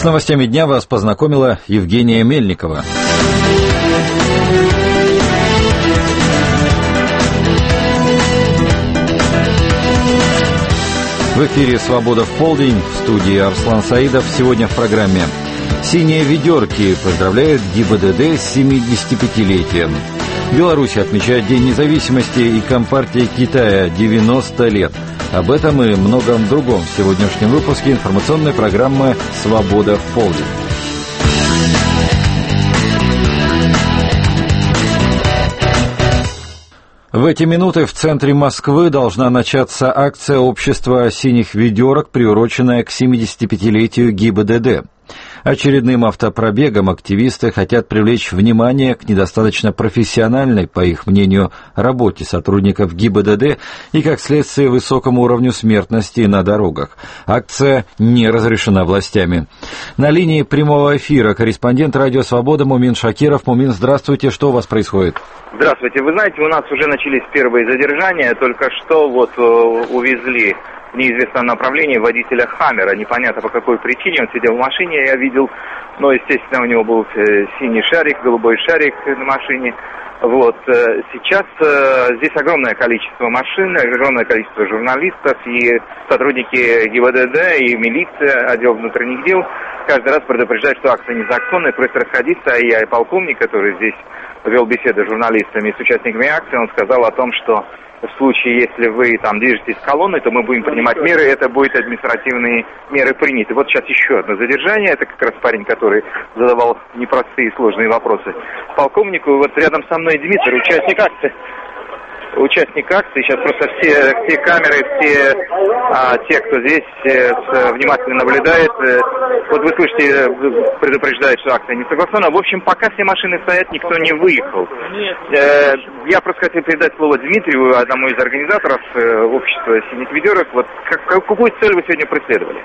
С новостями дня вас познакомила Евгения Мельникова. В эфире «Свобода в полдень», в студии Арслан Саидов. Сегодня в программе «Синие ведерки» поздравляют ГИБДД с 75-летием. Беларусь отмечает День независимости и Компартии Китая 90 лет. Об этом и многом другом в сегодняшнем выпуске информационной программы «Свобода в полдень». В эти минуты в центре Москвы должна начаться акция общества «Синих ведерок», приуроченная к 75-летию ГИБДД. Очередным автопробегом активисты хотят привлечь внимание к недостаточно профессиональной, по их мнению, работе сотрудников ГИБДД и, как следствие, высокому уровню смертности на дорогах. Акция не разрешена властями. На линии прямого эфира корреспондент «Радио Свобода» Мумин Шакиров. Мумин, здравствуйте. Что у вас происходит? Здравствуйте. Вы знаете, у нас уже начались первые задержания. Только что увезли в неизвестном направлении водителя «Хаммера». Непонятно по какой причине. Он сидел в машине, я видел. Но, естественно, у него был синий шарик, голубой шарик на машине. Сейчас здесь огромное количество машин, огромное количество журналистов, и сотрудники ГИБДД, и милиция, отдел внутренних дел каждый раз предупреждают, что акция незаконная, просят расходиться. И полковник, который здесь вел беседы с журналистами и с участниками акции, он сказал о том, что в случае, если вы там движетесь колонной, то мы будем принимать меры, это будут административные меры приняты. Вот сейчас еще одно задержание, это как раз парень, который задавал непростые и сложные вопросы полковнику. Вот рядом со мной Дмитрий, участник акции. Сейчас просто все камеры, те, кто здесь внимательно наблюдает, вот вы слышите, предупреждают, что акция не согласована. В общем, пока все машины стоят, никто не выехал. Я просто хотел передать слово Дмитрию, одному из организаторов общества «Синих ведерок». Вот какую цель вы сегодня преследовали?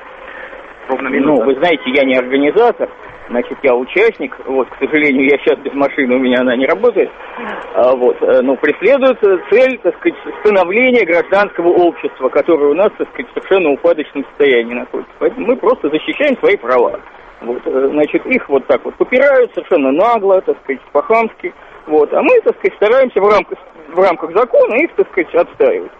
Вы знаете, я не организатор, значит, я участник. К сожалению, я сейчас без машины, у меня она не работает. Но преследуется цель, так сказать, становления гражданского общества, которое у нас, так сказать, в совершенно упадочном состоянии находится. Поэтому мы просто защищаем свои права. Их так попирают совершенно нагло, так сказать, по-хамски. А мы, так сказать, стараемся в рамках закона их, так сказать, отстаивать.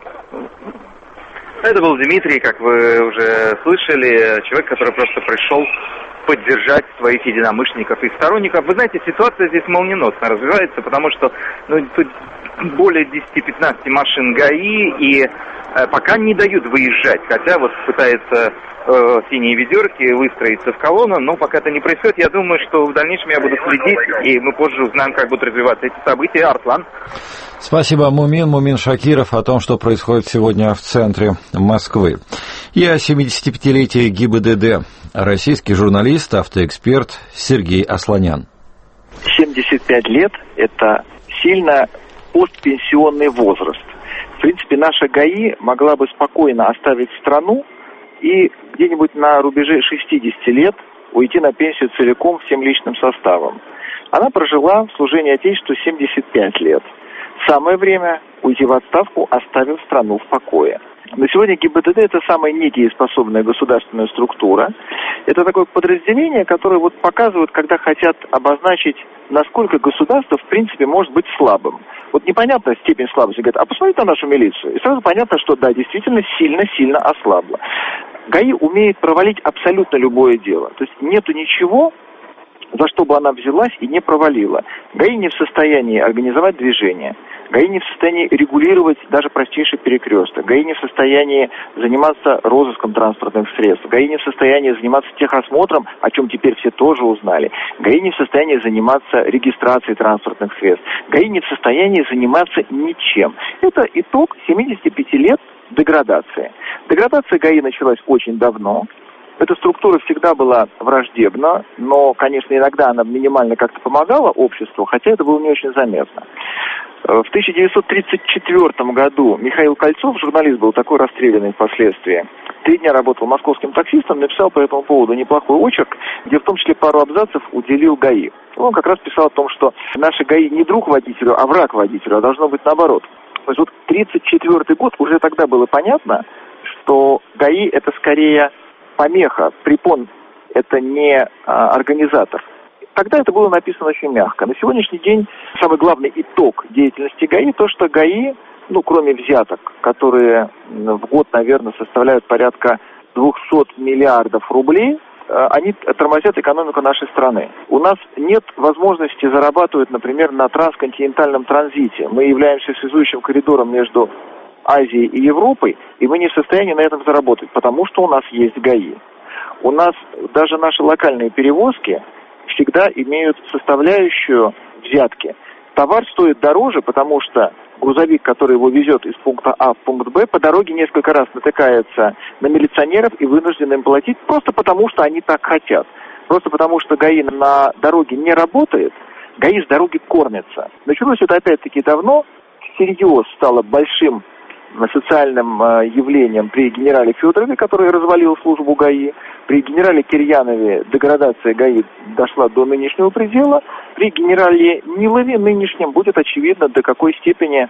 Это был Дмитрий, как вы уже слышали, человек, который просто пришел поддержать своих единомышленников и сторонников. Вы знаете, ситуация здесь молниеносно развивается, потому что тут более 10-15 машин ГАИ, и пока не дают выезжать, хотя пытаются «Синие ведерки» выстроиться в колонну, но пока это не происходит. Я думаю, что в дальнейшем я буду следить, и мы позже узнаем, как будут развиваться эти события. Арслан. Спасибо, Мумин Шакиров, о том, что происходит сегодня в центре Москвы. И о 75-летии ГИБДД. Российский журналист, автоэксперт Сергей Асланян. 75 лет – это сильно постпенсионный возраст. В принципе, наша ГАИ могла бы спокойно оставить страну и где-нибудь на рубеже 60 лет уйти на пенсию целиком всем личным составом. Она прожила в служении Отечеству 75 лет. Самое время уйти в отставку, оставив страну в покое. На сегодня ГИБДД – это самая недееспособная государственная структура. Это такое подразделение, которое показывает, когда хотят обозначить, насколько государство, в принципе, может быть слабым. Непонятна степень слабости. Говорят, а посмотрите на нашу милицию. И сразу понятно, что да, действительно сильно-сильно ослабла. ГАИ умеет провалить абсолютно любое дело. То есть нету ничего, за что бы она взялась и не провалила. ГАИ не в состоянии организовать движение. ГАИ не в состоянии регулировать даже простейший перекресток. ГАИ не в состоянии заниматься розыском транспортных средств. ГАИ не в состоянии заниматься техосмотром, о чем теперь все тоже узнали. ГАИ не в состоянии заниматься регистрацией транспортных средств. ГАИ не в состоянии заниматься ничем. Это итог 75 лет деградации. Деградация ГАИ началась очень давно. Эта структура всегда была враждебна, но, конечно, иногда она минимально как-то помогала обществу, хотя это было не очень заметно. В 1934 году Михаил Кольцов, журналист был такой, расстрелянный впоследствии, 3 дня работал московским таксистом, написал по этому поводу неплохой очерк, где в том числе пару абзацев уделил ГАИ. Он как раз писал о том, что наши ГАИ не друг водителю, а враг водителю, а должно быть наоборот. То есть 1934 год, уже тогда было понятно, что ГАИ это скорее помеха, препон это не организатор. Тогда это было написано очень мягко. На сегодняшний день самый главный итог деятельности ГАИ, то, что ГАИ, кроме взяток, которые в год, наверное, составляют порядка 200 миллиардов рублей, они тормозят экономику нашей страны. У нас нет возможности зарабатывать, например, на трансконтинентальном транзите. Мы являемся связующим коридором между Азией и Европой, и мы не в состоянии на этом заработать, потому что у нас есть ГАИ. У нас даже наши локальные перевозки всегда имеют составляющую взятки. Товар стоит дороже, потому что грузовик, который его везет из пункта А в пункт Б, по дороге несколько раз натыкается на милиционеров и вынужден им платить просто потому, что они так хотят. Просто потому, что ГАИ на дороге не работает, ГАИ с дороги кормится. Началось это опять-таки давно. Серьез стало большим социальным явлением при генерале Федорове, который развалил службу ГАИ. При генерале Кирьянове деградация ГАИ дошла до нынешнего предела. При генерале Нилове нынешнем будет очевидно, до какой степени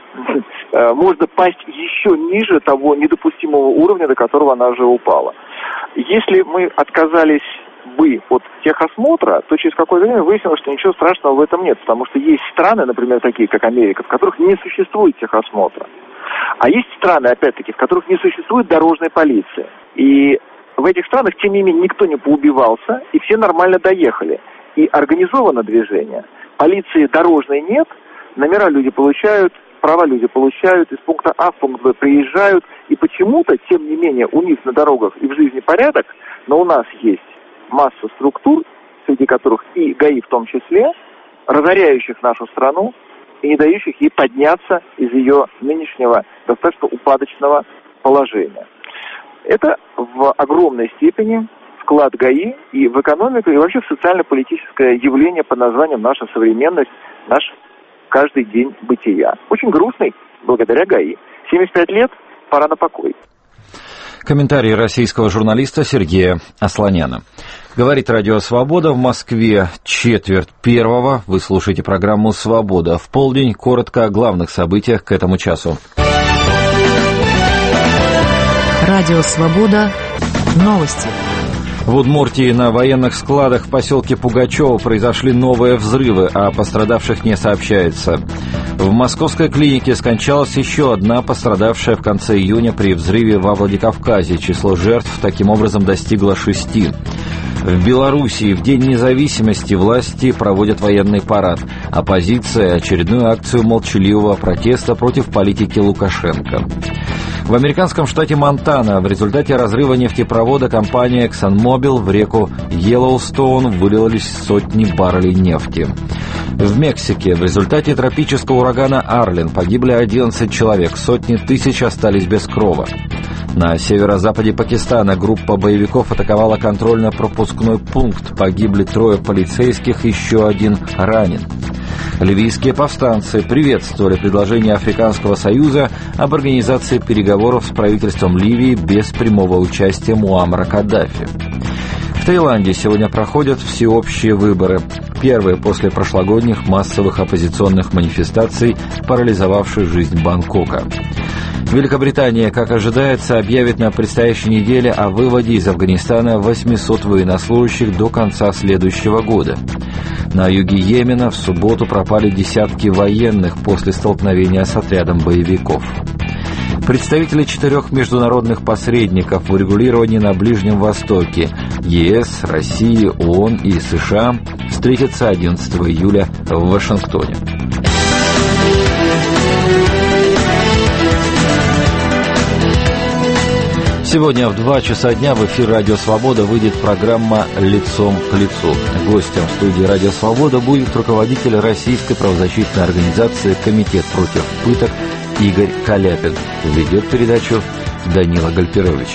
можно пасть еще ниже того недопустимого уровня, до которого она уже упала. Если мы отказались бы от техосмотра, то через какое-то время выяснилось, что ничего страшного в этом нет, потому что есть страны, например, такие как Америка, в которых не существует техосмотра. А есть страны, опять-таки, в которых не существует дорожной полиции. И в этих странах, тем не менее, никто не поубивался, и все нормально доехали. И организовано движение. Полиции дорожной нет, номера люди получают, права люди получают, из пункта А в пункт Б приезжают, и почему-то, тем не менее, у них на дорогах и в жизни порядок, но у нас есть масса структур, среди которых и ГАИ в том числе, разоряющих нашу страну и не дающих ей подняться из ее нынешнего достаточно упадочного положения. Это в огромной степени вклад ГАИ и в экономику, и вообще в социально-политическое явление под названием «наша современность», наш каждый день бытия. Очень грустный, благодаря ГАИ. 75 лет, пора на покой. Комментарий российского журналиста Сергея Асланяна. Говорит Радио Свобода, в Москве 1:04. Вы слушаете программу «Свобода». В полдень коротко о главных событиях к этому часу. Радио Свобода. Новости. В Удмуртии на военных складах в поселке Пугачево произошли новые взрывы, а о пострадавших не сообщается. В московской клинике скончалась еще одна пострадавшая в конце июня при взрыве во Владикавказе. Число жертв таким образом достигло 6. В Белоруссии в День независимости власти проводят военный парад. Оппозиция – очередную акцию молчаливого протеста против политики Лукашенко. В американском штате Монтана в результате разрыва нефтепровода компания ExxonMobil в реку Йеллоустоун вылились сотни баррелей нефти. В Мексике в результате тропического урагана Арлен погибли 11 человек, сотни тысяч остались без крова. На северо-западе Пакистана группа боевиков атаковала контрольно-пропускной пункт. Погибли 3 полицейских, еще 1 ранен. Ливийские повстанцы приветствовали предложение Африканского союза об организации переговоров с правительством Ливии без прямого участия Муаммара Каддафи. В Таиланде сегодня проходят всеобщие выборы. Первые после прошлогодних массовых оппозиционных манифестаций, парализовавших жизнь Бангкока. Великобритания, как ожидается, объявит на предстоящей неделе о выводе из Афганистана 800 военнослужащих до конца следующего года. На юге Йемена в субботу пропали десятки военных после столкновения с отрядом боевиков. Представители 4 международных посредников в урегулировании на Ближнем Востоке – ЕС, Россия, ООН и США – встретятся 11 июля в Вашингтоне. Сегодня в 2 часа дня в эфир «Радио Свобода» выйдет программа «Лицом к лицу». Гостем в студии «Радио Свобода» будет руководитель российской правозащитной организации «Комитет против пыток» Игорь Каляпин. Ведет передачу Данила Гальперович.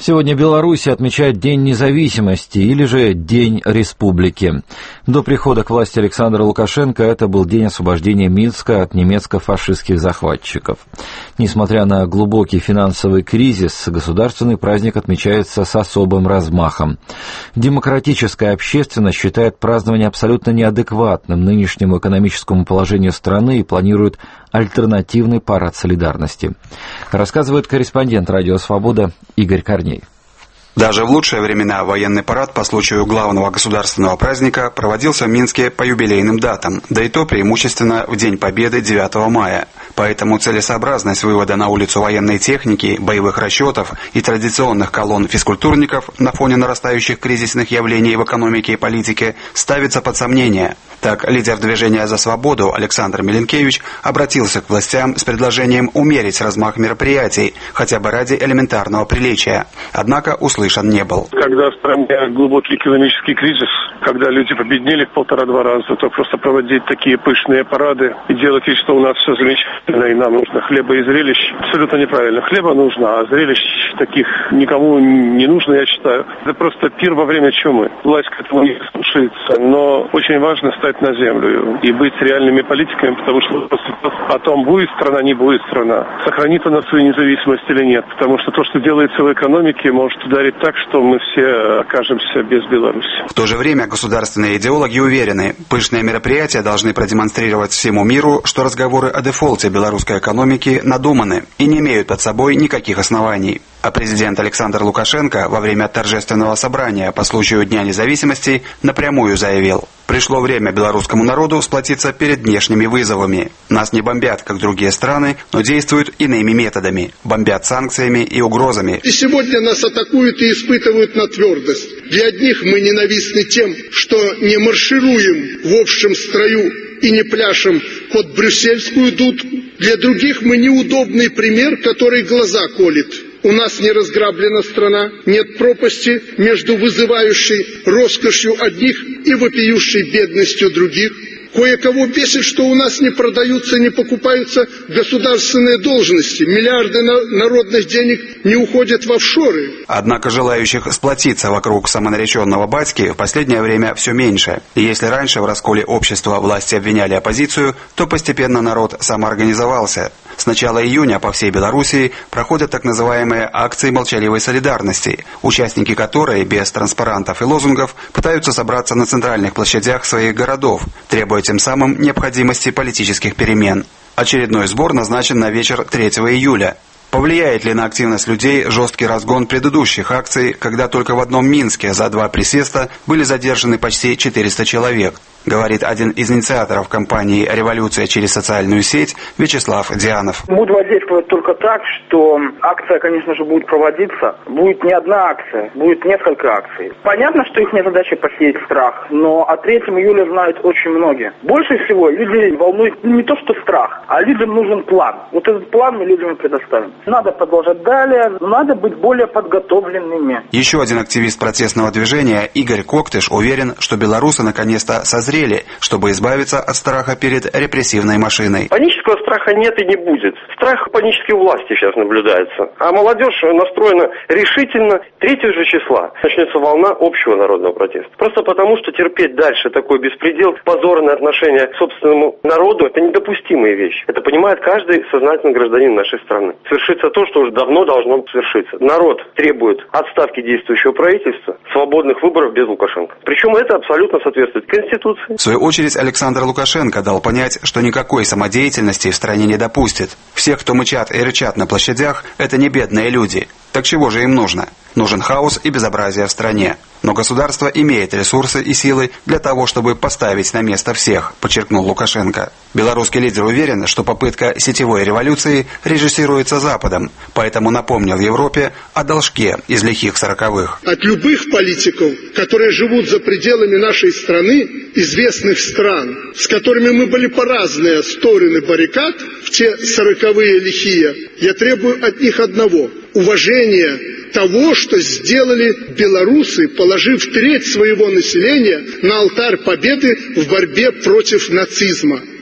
Сегодня Беларусь отмечает День независимости или же День республики. До прихода к власти Александра Лукашенко это был день освобождения Минска от немецко-фашистских захватчиков. Несмотря на глубокий финансовый кризис, государственный праздник отмечается с особым размахом. Демократическая общественность считает празднование абсолютно неадекватным нынешнему экономическому положению страны и планирует альтернативный парад солидарности. Рассказывает корреспондент «Радио Свобода» Игорь Корней. Даже в лучшие времена военный парад по случаю главного государственного праздника проводился в Минске по юбилейным датам, да и то преимущественно в День Победы 9 мая. Поэтому целесообразность вывода на улицу военной техники, боевых расчетов и традиционных колонн физкультурников на фоне нарастающих кризисных явлений в экономике и политике ставится под сомнение. Так, лидер движения «За свободу» Александр Миленкевич обратился к властям с предложением умерить размах мероприятий, хотя бы ради элементарного приличия. Однако услышан не был. Когда в стране глубокий экономический кризис, когда люди победнели в 1,5-2 раза, то просто проводить такие пышные парады и делать вид, что у нас все замечательно и нам нужно хлеба и зрелищ, абсолютно неправильно. Хлеба нужно, а зрелищ таких никому не нужно, я считаю. Это просто пир во время чумы. Власть к этому не слушается, но очень важно стать на землю и быть реальными политиками, потому что потом будет страна, не будет страна, сохранит она свою независимость или нет, потому что то, что делается в экономике, может ударить так, что мы все окажемся без Беларуси. В то же время государственные идеологи уверены, пышные мероприятия должны продемонстрировать всему миру, что разговоры о дефолте белорусской экономики надуманы и не имеют под собой никаких оснований. А президент Александр Лукашенко во время торжественного собрания по случаю Дня независимости напрямую заявил: «Пришло время белорусскому народу сплотиться перед внешними вызовами. Нас не бомбят, как другие страны, но действуют иными методами. Бомбят санкциями и угрозами». И сегодня нас атакуют и испытывают на твердость. Для одних мы ненавистны тем, что не маршируем в общем строю и не пляшем под брюссельскую дудку. Для других мы неудобный пример, который глаза колет. У нас не разграблена страна, нет пропасти между вызывающей роскошью одних и вопиющей бедностью других. Кое-кого бесит, что у нас не продаются, не покупаются государственные должности. Миллиарды народных денег не уходят в офшоры. Однако желающих сплотиться вокруг самонареченного батьки в последнее время все меньше. И если раньше в расколе общества власти обвиняли оппозицию, то постепенно народ самоорганизовался. С начала июня по всей Белоруссии проходят так называемые акции молчаливой солидарности, участники которой без транспарантов и лозунгов пытаются собраться на центральных площадях своих городов, требуя тем самым необходимости политических перемен. Очередной сбор назначен на вечер 3 июля. Повлияет ли на активность людей жесткий разгон предыдущих акций, когда только в одном Минске за 2 присеста были задержаны почти 400 человек? Говорит один из инициаторов кампании «Революция через социальную сеть» Вячеслав Дианов. Буду воздействовать только так, что акция, конечно же, будет проводиться. Будет не одна акция, будет несколько акций. Понятно, что их задача посеять страх, но о 3 июля знают очень многие. Больше всего людей волнует не то, что страх, а людям нужен план. Вот этот план мы людям предоставим. Надо продолжать далее, но надо быть более подготовленными. Еще один активист протестного движения Игорь Коктыш уверен, что белорусы наконец-то созрели, чтобы избавиться от страха перед репрессивной машиной. Панического страха нет и не будет. Страх панической власти сейчас наблюдается. А молодежь настроена решительно. 3 же числа начнется волна общего народного протеста. Просто потому, что терпеть дальше такой беспредел, позорное отношение к собственному народу – это недопустимая вещь. Это понимает каждый сознательный гражданин нашей страны. Свершится то, что уже давно должно свершиться. Народ требует отставки действующего правительства, свободных выборов без Лукашенко. Причем это абсолютно соответствует Конституции. В свою очередь Александр Лукашенко дал понять, что никакой самодеятельности в стране не допустит. Всех, кто мычат и рычат на площадях, это не бедные люди. Так чего же им нужно? Нужен хаос и безобразие в стране. Но государство имеет ресурсы и силы для того, чтобы поставить на место всех, подчеркнул Лукашенко. Белорусский лидер уверен, что попытка сетевой революции режиссируется Западом, поэтому напомнил Европе о должке из лихих 40-х. От любых политиков, которые живут за пределами нашей страны, известных стран, с которыми мы были по разные стороны баррикад в те 40-е лихие, я требую от них одного – уважения того, что сделали белорусы, положив треть своего населения на алтарь победы в борьбе против нацизма.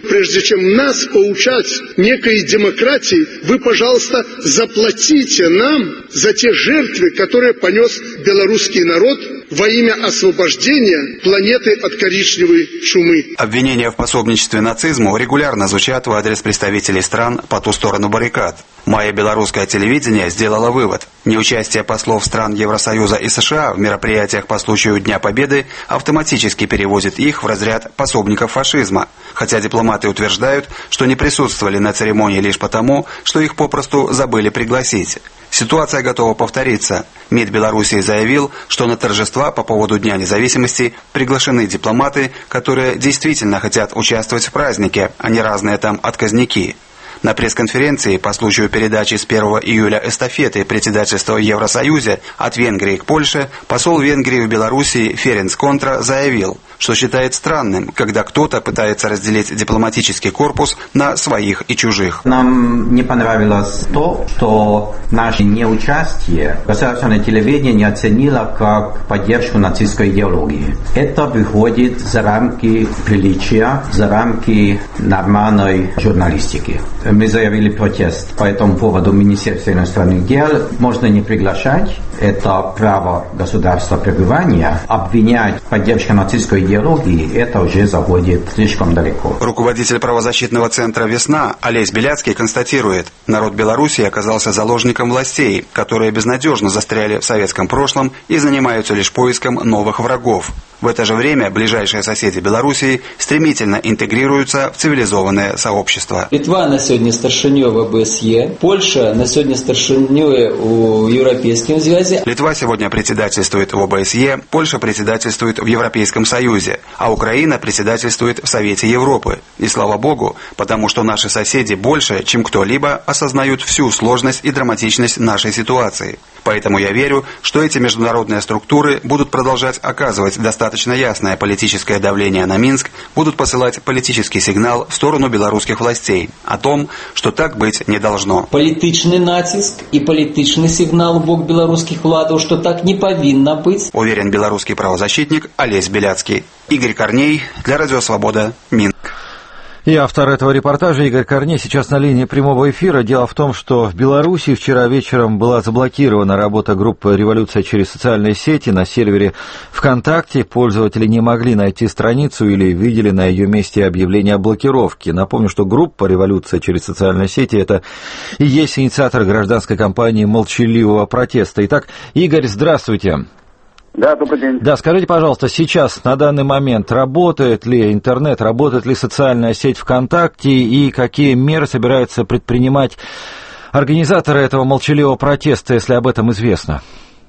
прежде чем нас поучать некой демократии, вы, пожалуйста, заплатите нам за те жертвы, которые понес белорусский народ во имя освобождения планеты от коричневой чумы. Обвинения в пособничестве нацизму регулярно звучат в адрес представителей стран по ту сторону баррикад. В мае белорусское телевидение сделало вывод. Неучастие послов стран Евросоюза и США в мероприятиях по случаю Дня Победы автоматически переводит их в разряд пособников фашизма, хотя дипломаты утверждают, что не присутствовали на церемонии лишь потому, что их попросту забыли пригласить. Ситуация готова повториться. МИД Белоруссии заявил, что на торжества по поводу Дня независимости приглашены дипломаты, которые действительно хотят участвовать в празднике, а не разные там отказники. На пресс-конференции по случаю передачи с 1 июля эстафеты председательства в Евросоюзе от Венгрии к Польше посол Венгрии в Белоруссии Ференц Контра заявил, что считает странным, когда кто-то пытается разделить дипломатический корпус на своих и чужих. Нам не понравилось то, что наше неучастие государственное телевидение не оценило как поддержку нацистской идеологии. Это выходит за рамки приличия, за рамки нормальной журналистики. Мы заявили протест по этому поводу Министерства иностранных дел. Можно не приглашать, это право государства пребывания. Обвинять в поддержке нацистской идеологии, это уже заходит слишком далеко. Руководитель правозащитного центра «Весна» Олесь Беляцкий констатирует, народ Беларуси оказался заложником властей, которые безнадежно застряли в советском прошлом и занимаются лишь поиском новых врагов. В это же время ближайшие соседи Белоруссии стремительно интегрируются в цивилизованное сообщество. Литва на сегодня старшинёй в ОБСЕ, Польша на сегодня старшинёй у Европейском Союзе. Литва сегодня председательствует в ОБСЕ, Польша председательствует в Европейском Союзе, а Украина председательствует в Совете Европы. И слава Богу, потому что наши соседи больше, чем кто-либо, осознают всю сложность и драматичность нашей ситуации. Поэтому я верю, что эти международные структуры будут продолжать оказывать достаточно ясное политическое давление на Минск, будут посылать политический сигнал в сторону белорусских властей о том, что так быть не должно. Політичний натиск и політичний сигнал в бок белорусских владов, что так не повинно быть. Уверен белорусский правозащитник Олесь Беляцкий. Игорь Корней для Радио Свобода, Минск. И автор этого репортажа Игорь Корней сейчас на линии прямого эфира. Дело в том, что в Беларуси вчера вечером была заблокирована работа группы «Революция через социальные сети» на сервере ВКонтакте. Пользователи не могли найти страницу или видели на ее месте объявление о блокировке. Напомню, что группа «Революция через социальные сети» — это и есть инициатор гражданской кампании молчаливого протеста. Итак, Игорь, здравствуйте. Да, добрый день. Да, скажите, пожалуйста, сейчас, на данный момент, работает ли интернет, работает ли социальная сеть ВКонтакте и какие меры собираются предпринимать организаторы этого молчаливого протеста, если об этом известно?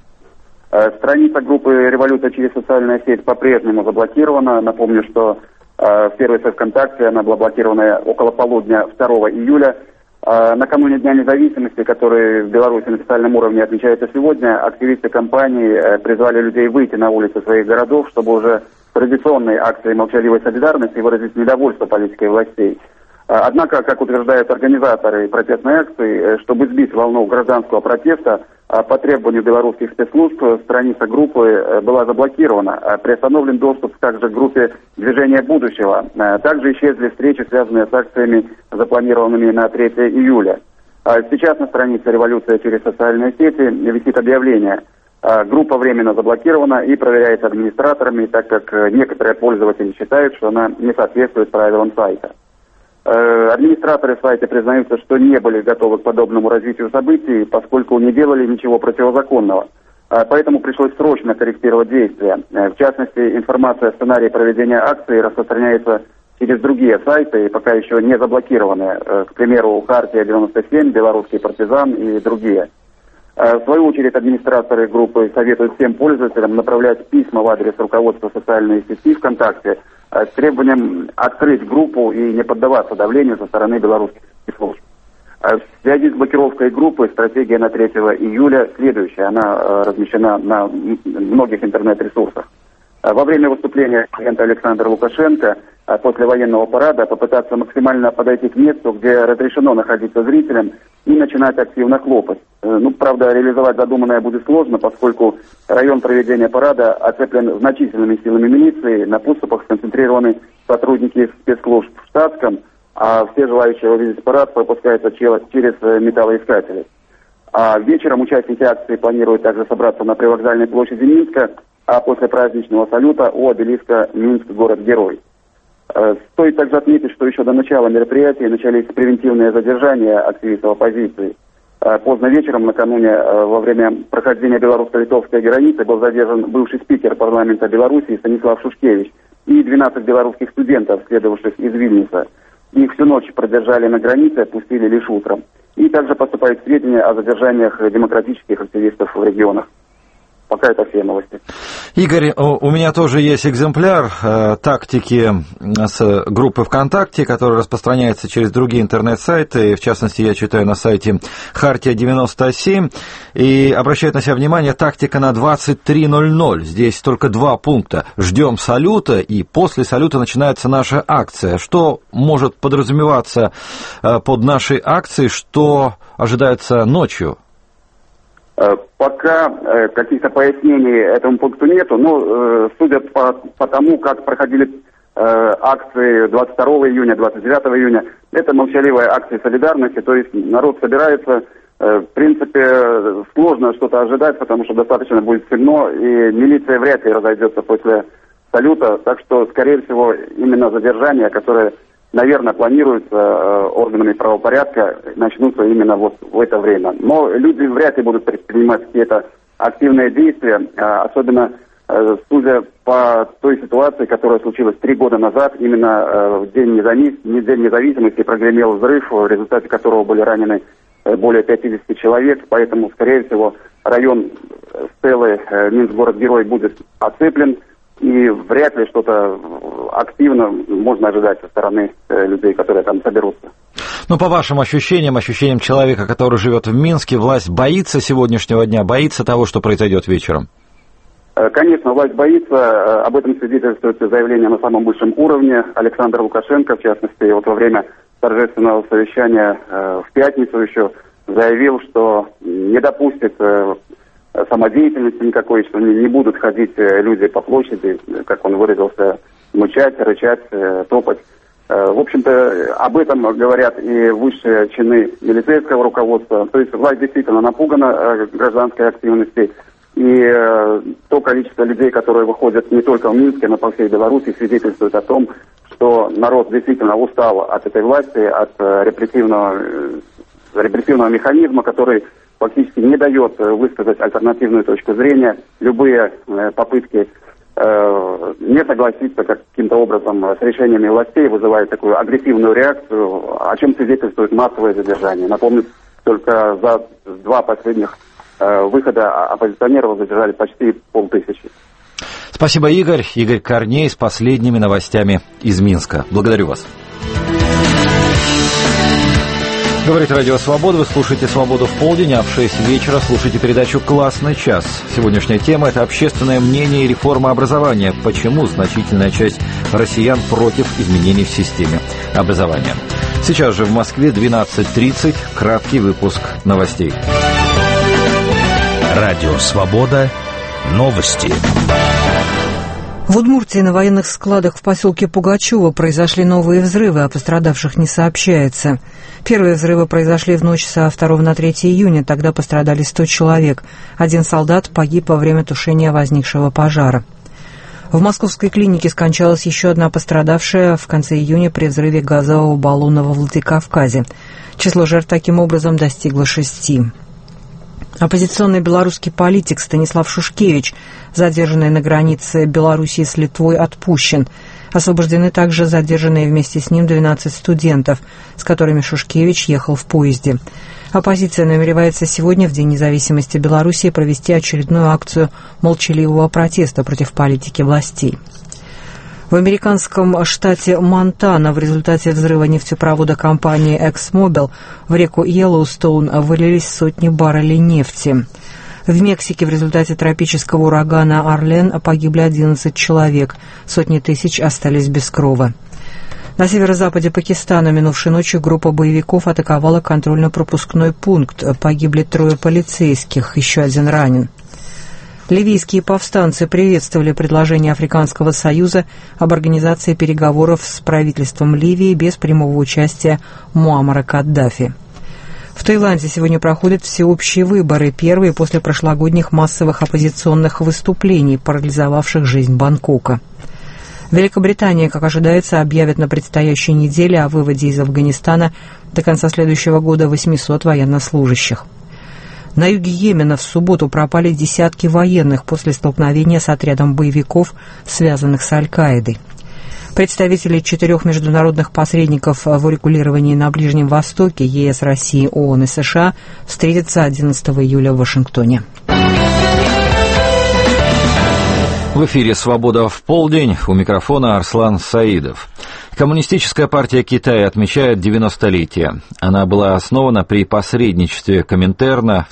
Страница группы «Революция через социальную сеть» по-прежнему заблокирована. Напомню, что в сервисе ВКонтакте она была блокирована около полудня 2 июля. Накануне Дня независимости, который в Беларуси на официальном уровне отмечается сегодня, активисты кампании призвали людей выйти на улицы своих городов, чтобы уже в традиционной акции молчаливой солидарности выразить недовольство политикой властей. Однако, как утверждают организаторы протестной акции, чтобы сбить волну гражданского протеста, по требованию белорусских спецслужб страница группы была заблокирована. Приостановлен доступ также к группе «Движение будущего». Также исчезли встречи, связанные с акциями, запланированными на 3 июля. Сейчас на странице «Революция через социальные сети» висит объявление. Группа временно заблокирована и проверяется администраторами, так как некоторые пользователи считают, что она не соответствует правилам сайта. Администраторы сайта признаются, что не были готовы к подобному развитию событий, поскольку не делали ничего противозаконного. Поэтому пришлось срочно корректировать действия. В частности, информация о сценарии проведения акции распространяется через другие сайты, пока еще не заблокированные. К примеру, «Хартия-97», «Белорусский партизан» и другие. В свою очередь, администраторы группы советуют всем пользователям направлять письма в адрес руководства социальной сети ВКонтакте с требованием открыть группу и не поддаваться давлению со стороны белорусских служб. В связи с блокировкой группы стратегия на 3 июля следующая. Она размещена на многих интернет-ресурсах. Во время выступления президента Александра Лукашенко после военного парада попытаться максимально подойти к месту, где разрешено находиться зрителям, и начинать активно хлопать. Правда, реализовать задуманное будет сложно, поскольку район проведения парада оцеплен значительными силами милиции, на подступах сконцентрированы сотрудники спецслужб в штатском, а все желающие увидеть парад пропускаются через металлоискатели. А вечером участники акции планируют также собраться на привокзальной площади Минска, а после праздничного салюта у обелиска «Минск. Город-герой». Стоит также отметить, что еще до начала мероприятия начались превентивные задержания активистов оппозиции. Поздно вечером, накануне, во время прохождения белорусско-литовской границы, был задержан бывший спикер парламента Беларуси Станислав Шушкевич и 12 белорусских студентов, следовавших из Вильнюса. Их всю ночь продержали на границе, отпустили лишь утром. И также поступают сведения о задержаниях демократических активистов в регионах. Пока это все новости. Игорь, у меня тоже есть экземпляр тактики с группы ВКонтакте, которая распространяется через другие интернет-сайты. В частности, я читаю на сайте «Хартия-97». И обращает на себя внимание тактика на 23:00. Здесь только 2 пункта. Ждем салюта, и после салюта начинается наша акция. Что может подразумеваться под нашей акцией, что ожидается ночью? Пока каких-то пояснений этому пункту нету, но судя по тому, как проходили акции 22 июня, 29 июня, это молчаливая акция солидарности, то есть народ собирается, в принципе, сложно что-то ожидать, потому что достаточно будет темно, и милиция вряд ли разойдется после салюта, так что, скорее всего, именно задержания, которые, наверное, планируются органами правопорядка, начнутся именно вот в это время. Но люди вряд ли будут предпринимать какие-то активные действия, особенно судя по той ситуации, которая случилась 3 года назад, именно в День независимости прогремел взрыв, в результате которого были ранены более 50 человек, поэтому, скорее всего, район Стелы, Минск, город-герой, будет оцеплен, и вряд ли что-то активно можно ожидать со стороны людей, которые там соберутся. Ну, по вашим ощущениям человека, который живет в Минске, власть боится сегодняшнего дня, боится того, что произойдет вечером? Конечно, власть боится. Об этом свидетельствует заявление на самом высшем уровне. Александр Лукашенко, в частности, вот во время торжественного совещания в пятницу еще заявил, что не допустит самодеятельности никакой, что не будут ходить люди по площади, как он выразился, мычать, рычать, топать. В общем-то, об этом говорят и высшие чины милицейского руководства. То есть власть действительно напугана гражданской активности. И то количество людей, которые выходят не только в Минске, но по всей Беларуси, свидетельствует о том, что народ действительно устал от этой власти, от репрессивного механизма, который фактически не дает высказать альтернативную точку зрения. Любые попытки не согласиться каким-то образом с решениями властей вызывают такую агрессивную реакцию, о чем свидетельствует массовое задержание. Напомню, только за 2 последних выхода оппозиционеров задержали почти 500. Спасибо, Игорь. Игорь Корней с последними новостями из Минска. Благодарю вас. Говорит Радио Свобода. Вы слушаете «Свободу в полдень», а в 6 вечера слушайте передачу «Классный час». Сегодняшняя тема – это общественное мнение и реформа образования. Почему значительная часть россиян против изменений в системе образования. Сейчас же в Москве 12:30. Краткий выпуск новостей. Радио «Свобода». Новости. В Удмуртии на военных складах в поселке Пугачево произошли новые взрывы, о пострадавших не сообщается. Первые взрывы произошли в ночь со 2 на 3 июня, тогда пострадали 100 человек. 1 солдат погиб во время тушения возникшего пожара. В московской клинике скончалась еще одна пострадавшая в конце июня при взрыве газового баллона во Владикавказе. Число жертв таким образом достигло 6. Оппозиционный белорусский политик Станислав Шушкевич, задержанный на границе Белоруссии с Литвой, отпущен. Освобождены также задержанные вместе с ним 12 студентов, с которыми Шушкевич ехал в поезде. Оппозиция намеревается сегодня, в День независимости Белоруссии, провести очередную акцию молчаливого протеста против политики властей. В американском штате Монтана в результате взрыва нефтепровода компании ExxonMobil в реку Йеллоустоун вылились сотни баррелей нефти. В Мексике в результате тропического урагана Арлен погибли 11 человек, сотни тысяч остались без крова. На северо-западе Пакистана минувшей ночью группа боевиков атаковала контрольно-пропускной пункт. Погибли 3 полицейских, еще 1 ранен. Ливийские повстанцы приветствовали предложение Африканского союза об организации переговоров с правительством Ливии без прямого участия Муаммара Каддафи. В Таиланде сегодня проходят всеобщие выборы, первые после прошлогодних массовых оппозиционных выступлений, парализовавших жизнь Бангкока. Великобритания, как ожидается, объявит на предстоящей неделе о выводе из Афганистана до конца следующего года 800 военнослужащих. На юге Йемена в субботу пропали десятки военных после столкновения с отрядом боевиков, связанных с Аль-Каидой. Представители 4 международных посредников в урегулировании на Ближнем Востоке ЕС, России, ООН и США встретятся 11 июля в Вашингтоне. В эфире «Свобода в полдень», у микрофона Арслан Саидов. Коммунистическая партия Китая отмечает 90-летие. Она была основана при посредничестве Коминтерна в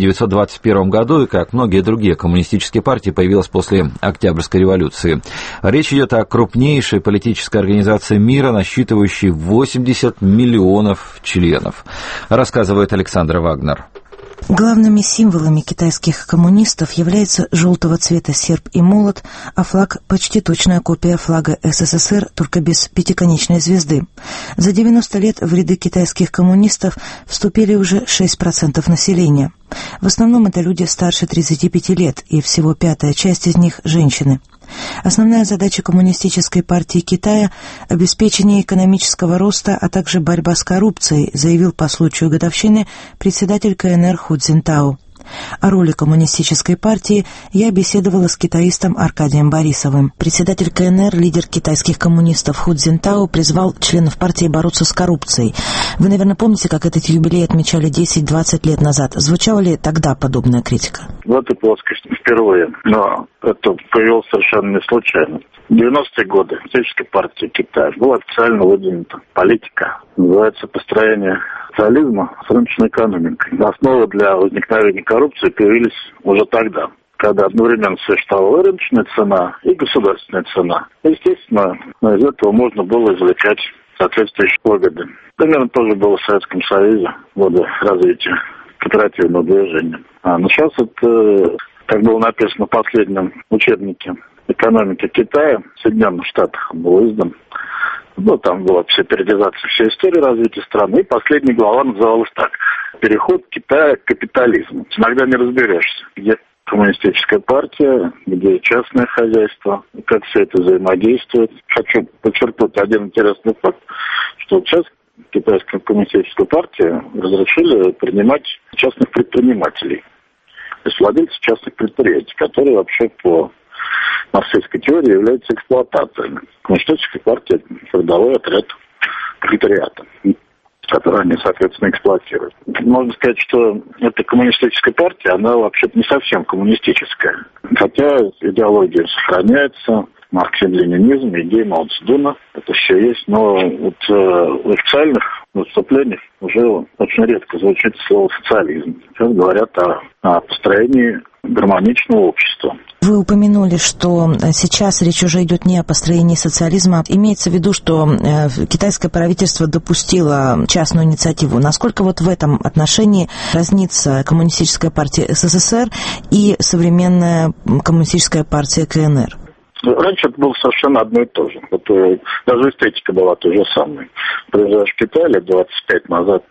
1921 году и, как многие другие коммунистические партии, появилась после Октябрьской революции. Речь идет о крупнейшей политической организации мира, насчитывающей 80 миллионов членов, рассказывает Александр Вагнер. Главными символами китайских коммунистов является желтого цвета серп и молот, а флаг – почти точная копия флага СССР, только без пятиконечной звезды. За 90 лет в ряды китайских коммунистов вступили уже 6% населения. В основном это люди старше 35 лет, и всего 1/5 часть из них – женщины. Основная задача Коммунистической партии Китая – обеспечение экономического роста, а также борьба с коррупцией, заявил по случаю годовщины председатель КНР Ху Цзинтао. О роли Коммунистической партии я беседовала с китаистом Аркадием Борисовым. Председатель КНР, лидер китайских коммунистов Ху Цзинтао, призвал членов партии бороться с коррупцией. Вы, наверное, помните, как этот юбилей отмечали 10-20 лет назад. Звучала ли тогда подобная критика? В этой плоскости впервые, но это появилось совершенно не случайно. В 90-е годы Коммунистической партии Китая была официально выдвинута политика, называется построение социализма с рыночной экономикой. Основы для возникновения коррупции появились уже тогда, когда одновременно существовала рыночная цена и государственная цена. Естественно, из этого можно было извлекать соответствующие выгоды. Примерно тоже было в Советском Союзе в годы развития кооперативного движения. Но сейчас это, как было написано в последнем учебнике экономики Китая, в Соединенных Штатах был издан. Там была вся периодизация всей истории развития страны. И последняя глава называлась так: «Переход Китая к капитализму». Иногда не разберешься, где коммунистическая партия, где частное хозяйство, как все это взаимодействует. Хочу подчеркнуть один интересный факт, что сейчас китайская коммунистическая партия разрешили принимать частных предпринимателей, то есть владельцев частных предприятий, которые вообще по марксистской теории являются эксплуататорами. Коммунистическая партия – трудовой отряд пролетариата, который они, соответственно, эксплуатируют. Можно сказать, что эта коммунистическая партия, она вообще-то не совсем коммунистическая. Хотя идеология сохраняется, марксизм-ленинизм, идеи Мао Цзэдуна, это все есть, но в официальных выступлениях уже очень редко звучит слово «социализм». Сейчас говорят о построении гармоничного общества. Вы упомянули, что сейчас речь уже идет не о построении социализма. Имеется в виду, что китайское правительство допустило частную инициативу. Насколько вот в этом отношении разнится Коммунистическая партия СССР и современная Коммунистическая партия КНР? Раньше это было совершенно одно и то же. Даже эстетика была той же самой. Приезжаешь в Китай лет 25 назад,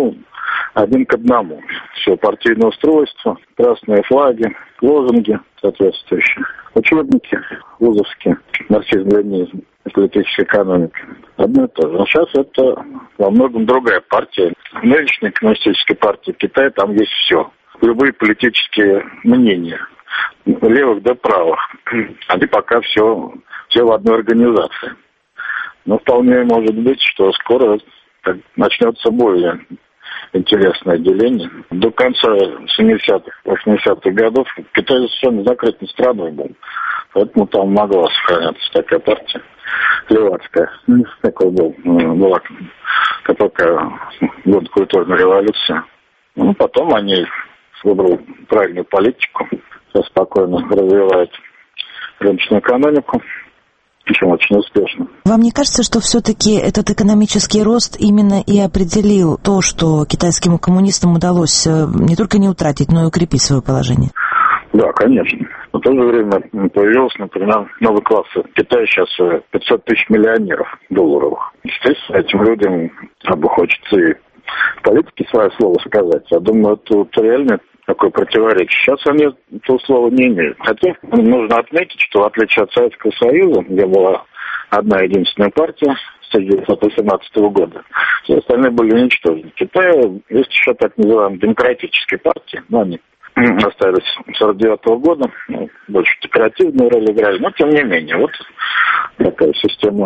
один к одному. Все партийное устройство, красные флаги, лозунги соответствующие, учебники вузовские, марксизм-ленинизм, политическая экономика. Одно и то же. Но сейчас это во многом другая партия. В нынешней коммунистической партии Китая там есть все. Любые политические мнения, левых до правых, они пока все в одной организации. Но вполне может быть, что скоро начнется более интересное деление. До конца 70-х, 80-х годов Китай совершенно закрытой страной был. Поэтому там могла сохраняться такая партия левацкая. Такой была такая год культурной революции. Потом они выбрали правильную политику, сейчас спокойно развивают рыночную экономику. Причем очень успешно. Вам не кажется, что все-таки этот экономический рост именно и определил то, что китайским коммунистам удалось не только не утратить, но и укрепить свое положение? Да, конечно. В то же время появился, например, новый класс. В Китае сейчас 500 тысяч миллионеров долларовых. Естественно, этим людям хочется и в политике свое слово сказать. Я думаю, это реально такое противоречие. Сейчас они этого слова не имеют. Хотя нужно отметить, что в отличие от Советского Союза, где была одна единственная партия с 1918 года, все остальные были уничтожены. В Китае есть еще так называемые демократические партии, но они остались с 1949 года, больше декоративную роль играли, но тем не менее, вот такая система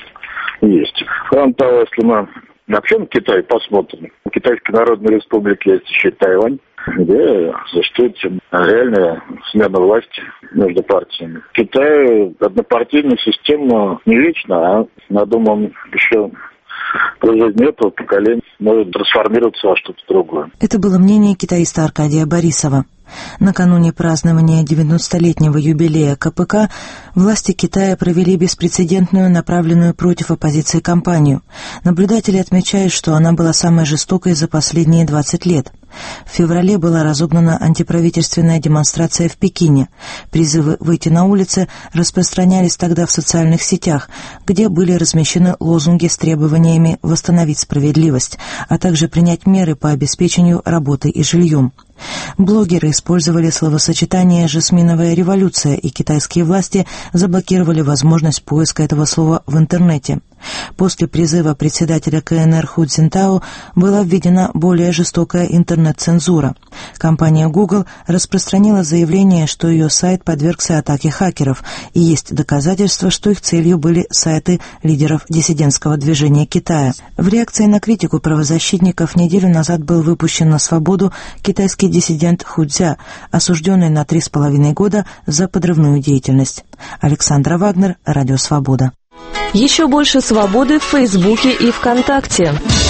есть. Кроме того, если мы вообще на Китай посмотрим, в Китайской Народной Республике есть еще Тайвань, где существует реальная смена власти между партиями. В Китае однопартийная система не вечна, а, я думаю, еще при жизни этого поколения может трансформироваться во что-то другое. Это было мнение китаиста Аркадия Борисова. Накануне празднования 90-летнего юбилея КПК власти Китая провели беспрецедентную, направленную против оппозиции кампанию. Наблюдатели отмечают, что она была самой жестокой за последние 20 лет. В феврале была разогнана антиправительственная демонстрация в Пекине. Призывы выйти на улицы распространялись тогда в социальных сетях, где были размещены лозунги с требованиями восстановить справедливость, а также принять меры по обеспечению работой и жильем. Блогеры использовали словосочетание «жасминовая революция», и китайские власти заблокировали возможность поиска этого слова в интернете. После призыва председателя КНР Ху Цзиньтао была введена более жестокая интернет-цензура. Компания Google распространила заявление, что ее сайт подвергся атаке хакеров, и есть доказательства, что их целью были сайты лидеров диссидентского движения Китая. В реакции на критику правозащитников неделю назад был выпущен на свободу китайский диссидент Ху Цзя, осужденный на 3,5 года за подрывную деятельность. Александра Вагнер, Радио Свобода. Еще больше свободы в Фейсбуке и ВКонтакте.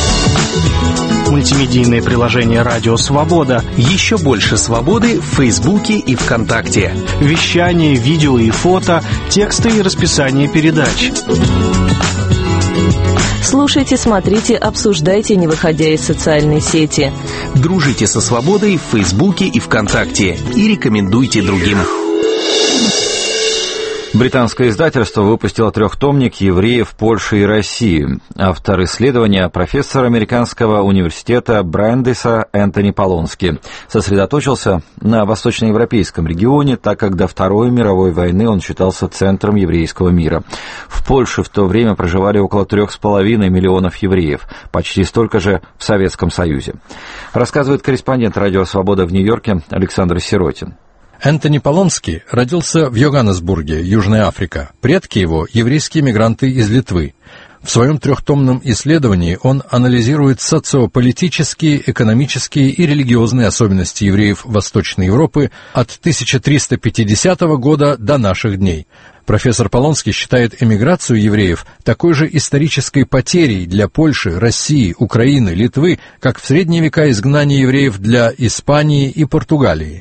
Мультимедийное приложение «Радио Свобода». Еще больше свободы в Фейсбуке и ВКонтакте. Вещание, видео и фото, тексты и расписание передач. Слушайте, смотрите, обсуждайте, не выходя из социальной сети. Дружите со свободой в Фейсбуке и ВКонтакте. И рекомендуйте другим. Британское издательство выпустило трехтомник «Евреи в Польше и России». Автор исследования, профессор американского университета Брандиса Энтони Полонский, сосредоточился на восточноевропейском регионе, так как до Второй мировой войны он считался центром еврейского мира. В Польше в то время проживали около 3,5 миллионов евреев, почти столько же в Советском Союзе. Рассказывает корреспондент «Радио Свобода» в Нью-Йорке Александр Сиротин. Энтони Полонский родился в Йоганнесбурге, Южная Африка. Предки его – еврейские мигранты из Литвы. В своем трехтомном исследовании он анализирует социополитические, экономические и религиозные особенности евреев Восточной Европы от 1350 года до наших дней. Профессор Полонский считает эмиграцию евреев такой же исторической потерей для Польши, России, Украины, Литвы, как в средние века изгнание евреев для Испании и Португалии.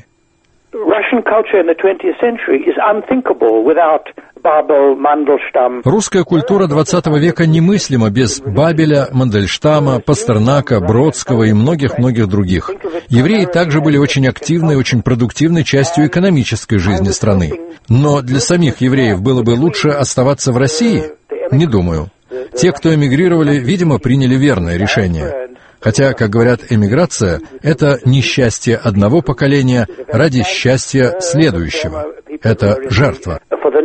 Русская культура XX века немыслима без Бабеля, Мандельштама, Пастернака, Бродского и многих-многих других. Евреи также были очень активной, очень продуктивной частью экономической жизни страны. Но для самих евреев было бы лучше оставаться в России? Не думаю. Те, кто эмигрировали, видимо, приняли верное решение. Хотя, как говорят, эмиграция – это не счастье одного поколения ради счастья следующего. Это жертва.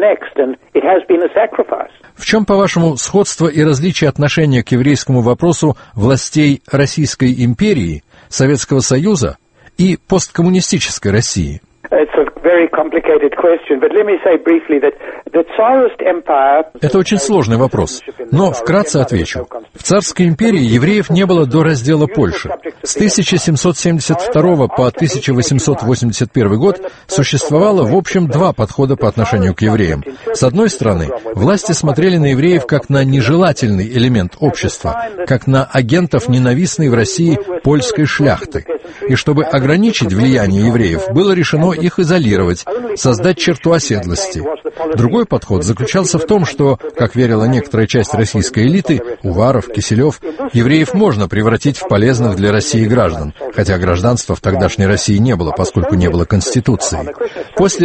В чем, по-вашему, сходство и различие отношения к еврейскому вопросу властей Российской империи, Советского Союза и посткоммунистической России? Это очень сложный вопрос, но вкратце отвечу. В царской империи евреев не было до раздела Польши. С 1772 по 1881 год существовало, в общем, два подхода по отношению к евреям. С одной стороны, власти смотрели на евреев как на нежелательный элемент общества, как на агентов ненавистной в России польской шляхты. И чтобы ограничить влияние евреев, было решено их изолировать, создать черту оседлости. Другой подход заключался в том, что, как верила некоторая часть российской элиты, уваров, Владимиров, Киселев, евреев можно превратить в полезных для России граждан, хотя гражданства в тогдашней России не было, поскольку не было Конституции. После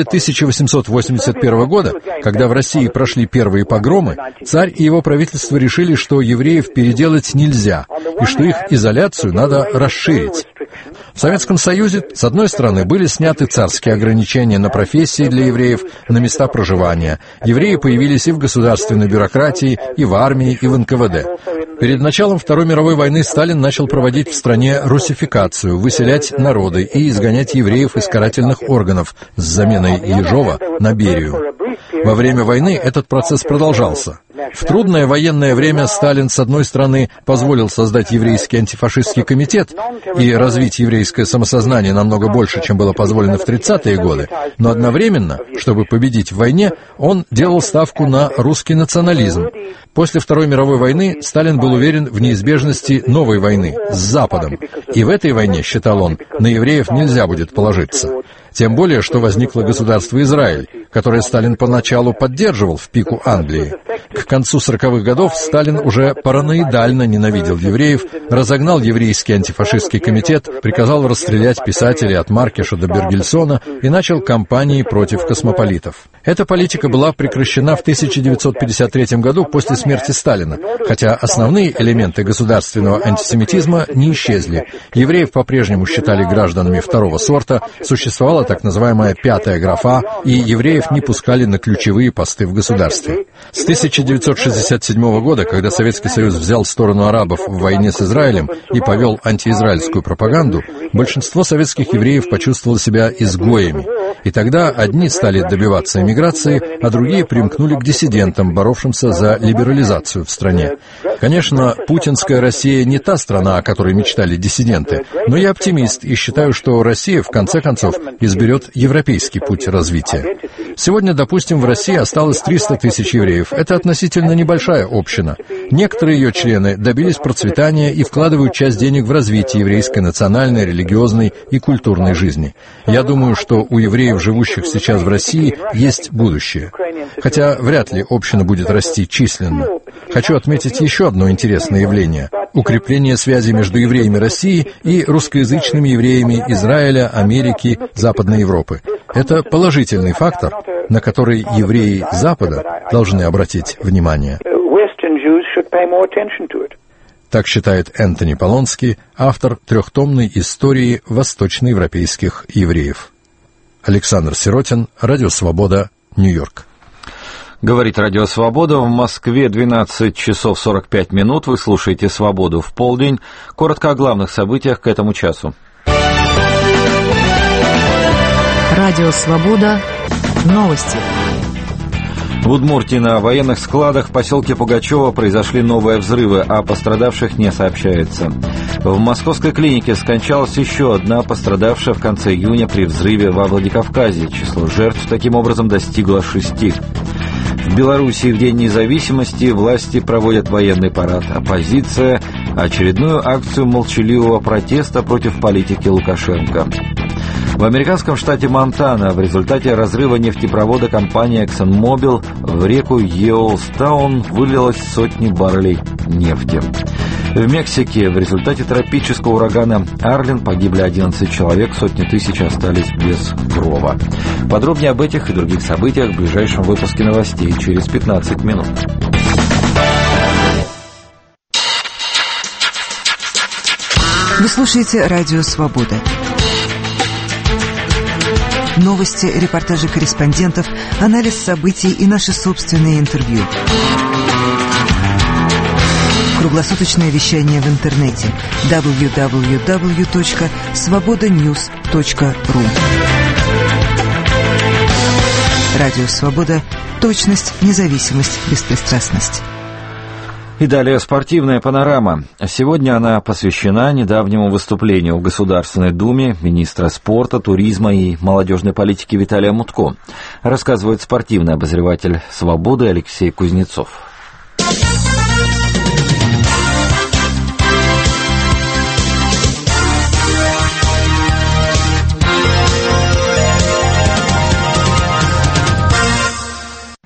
1881 года, когда в России прошли первые погромы, царь и его правительство решили, что евреев переделать нельзя, и что их изоляцию надо расширить. В Советском Союзе, с одной стороны, были сняты царские ограничения на профессии для евреев, на места проживания. Евреи появились и в государственной бюрократии, и в армии, и в НКВД. Перед началом Второй мировой войны Сталин начал проводить в стране руссификацию, выселять народы и изгонять евреев из карательных органов с заменой Ежова на Берию. Во время войны этот процесс продолжался. В трудное военное время Сталин, с одной стороны, позволил создать еврейский антифашистский комитет и развить еврейское самосознание намного больше, чем было позволено в 30-е годы, но одновременно, чтобы победить в войне, он делал ставку на русский национализм. После Второй мировой войны Сталин был уверен в неизбежности новой войны с Западом, и в этой войне, считал он, на евреев нельзя будет положиться. Тем более, что возникло государство Израиль, которое Сталин поначалу поддерживал в пику Англии. К концу 40-х годов Сталин уже параноидально ненавидел евреев, разогнал еврейский антифашистский комитет, приказал расстрелять писателей от Маркеша до Бергельсона и начал кампании против космополитов. Эта политика была прекращена в 1953 году после смерти Сталина, хотя основные элементы государственного антисемитизма не исчезли. Евреев по-прежнему считали гражданами второго сорта, существовала так называемая «пятая графа», и евреев не пускали на ключевые посты в государстве. С 1967 года, когда Советский Союз взял сторону арабов в войне с Израилем и повел антиизраильскую пропаганду, большинство советских евреев почувствовало себя изгоями. И тогда одни стали добиваться эмиграции, а другие примкнули к диссидентам, боровшимся за либерализацию в стране. Конечно, путинская Россия не та страна, о которой мечтали диссиденты, но я оптимист и считаю, что Россия, в конце концов, изберет европейский путь развития. Сегодня, допустим, в России осталось 300 тысяч евреев. Это относительно небольшая община. Некоторые ее члены добились процветания и вкладывают часть денег в развитие еврейской национальной, религиозной и культурной жизни. Я думаю, что у евреев, живущих сейчас в России, есть будущее. Хотя вряд ли община будет расти численно. Хочу отметить еще одно интересное явление – укрепление связи между евреями России и русскоязычными евреями Израиля, Америки, Западной Европы. Это положительный фактор, на который евреи Запада должны обратить внимание. Так считает Энтони Полонский, автор трехтомной истории восточноевропейских евреев. Александр Сиротин, Радио Свобода, Нью-Йорк. Говорит Радио Свобода. В Москве 12 часов 45 минут. Вы слушаете «Свободу в полдень». Коротко о главных событиях к этому часу. Радио Свобода. Новости. В Удмуртии на военных складах в поселке Пугачева произошли новые взрывы, а пострадавших не сообщается. В московской клинике скончалась еще одна пострадавшая в конце июня при взрыве во Владикавказе. Число жертв таким образом достигло 6. В Белоруссии в День независимости власти проводят военный парад. Оппозиция – очередную акцию молчаливого протеста против политики Лукашенко. В американском штате Монтана в результате разрыва нефтепровода компания ExxonMobil в реку Йеллоустаун вылилось сотни баррелей нефти. В Мексике в результате тропического урагана Арлен погибли 11 человек, сотни тысяч остались без крова. Подробнее об этих и других событиях в ближайшем выпуске новостей через 15 минут. Вы слушаете Радио Свобода. Новости, репортажи корреспондентов, анализ событий и наши собственные интервью. Круглосуточное вещание в интернете www.svobodanews.ru. Радио Свобода. Точность, независимость, беспристрастность. И далее спортивная панорама. Сегодня она посвящена недавнему выступлению в Государственной Думе министра спорта, туризма и молодежной политики Виталия Мутко. Рассказывает спортивный обозреватель «Свободы» Алексей Кузнецов.